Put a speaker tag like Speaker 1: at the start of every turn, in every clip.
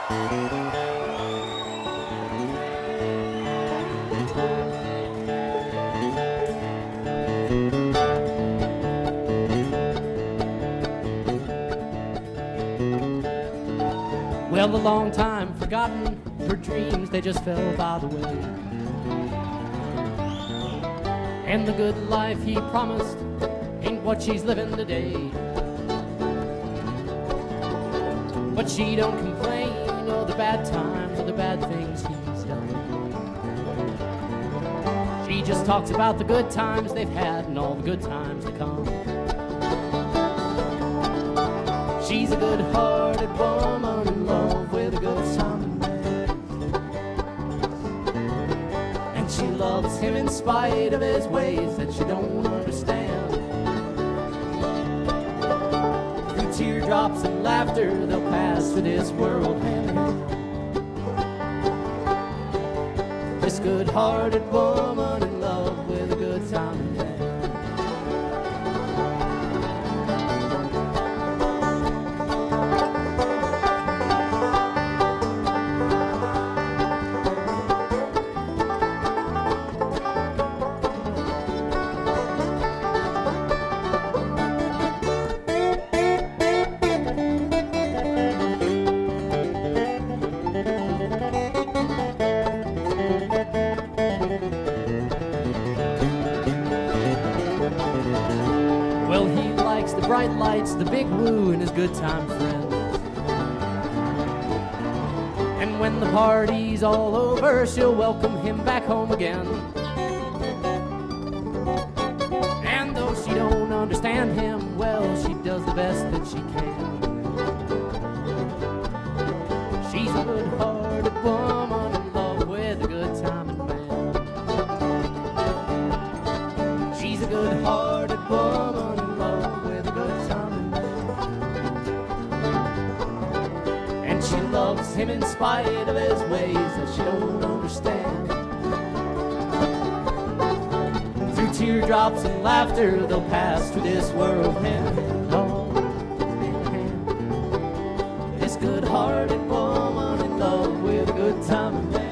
Speaker 1: Well, a long time forgotten, her dreams, they just fell by the way. And the good life he promised ain't what she's living today. But she don't complain of the bad times or the bad things he's done. She just talks about the good times they've had and all the good times to come. She's a good-hearted woman in love with a good time man. And she loves him in spite of his ways that she don't understand. Through teardrops and laughter, they'll pass through this world hand in hand. This good-hearted woman in love with a good time man. Bright lights, the big woo, and his good time friends. And when the party's all over, she'll welcome him back home again. And though she don't understand him, well, she does the best that she can. She's a good-hearted woman in love with a good time man. She's a good-hearted woman in love with a good time man. And she loves him in spite of his ways that she don't understand. Through teardrops and laughter, they'll pass through this world hand in hand. Oh, hand in hand. This good-hearted woman in love with a good time man.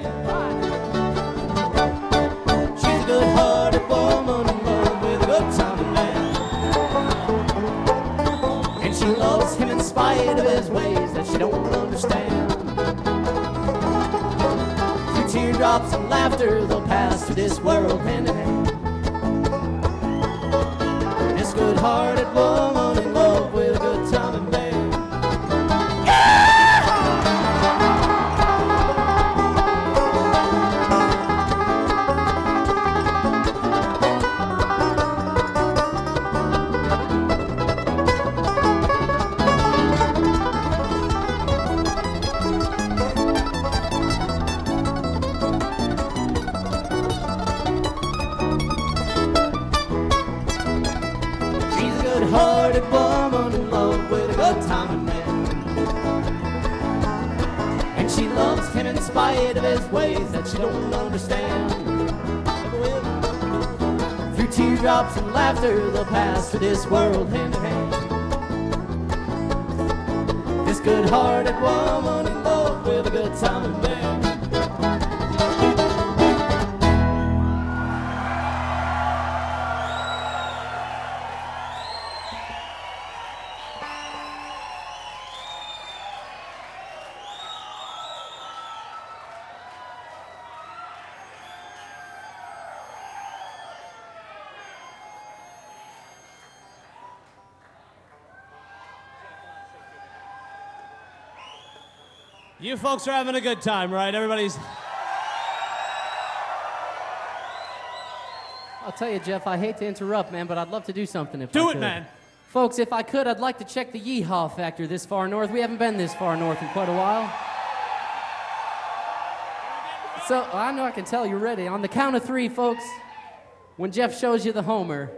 Speaker 1: She's a good-hearted woman in love with a good time man. And she loves him in spite of his ways that she don't understand. Through teardrops and laughter, they'll pass through this world hand in hand. This good-hearted woman in love with a good time man. Good-hearted woman in love with a good time man. And she loves him in spite of his ways that she don't understand. Through teardrops and laughter, they'll pass through this world hand in hand. This good-hearted woman in love with a good time man.
Speaker 2: You folks are having a good time, right? Everybody's...
Speaker 1: I'll tell you, Jeff, I hate to interrupt, man, but I'd love to do something if I
Speaker 2: Do
Speaker 1: could.
Speaker 2: it, man.
Speaker 1: Folks, if I could, I'd like to check the Yeehaw factor this far north. We haven't been this far north in quite a while. So, I know I can tell you're ready. On the count of three, folks, when Jeff shows you the homer,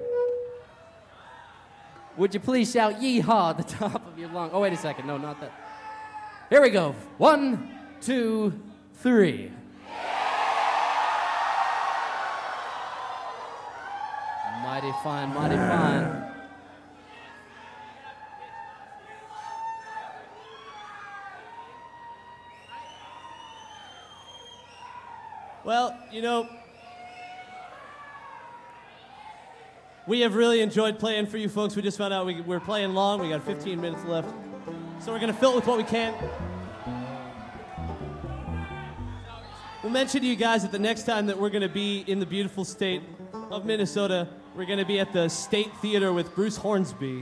Speaker 1: would you please shout Yeehaw at the top of your lung? Oh, wait a second. No, not that. Here we go. 1, 2, 3. Mighty fine, mighty fine.
Speaker 2: Well, you know, we have really enjoyed playing for you folks. We just found out we're playing long. We got 15 minutes left. So we're going to fill it with what we can. We'll mention to you guys that the next time that we're going to be in the beautiful state of Minnesota, we're going to be at the State Theater with Bruce Hornsby.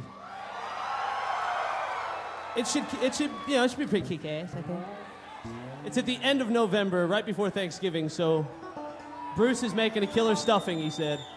Speaker 2: It should be pretty kick-ass, I think. It's at the end of November, right before Thanksgiving, so Bruce is making a killer stuffing, he said.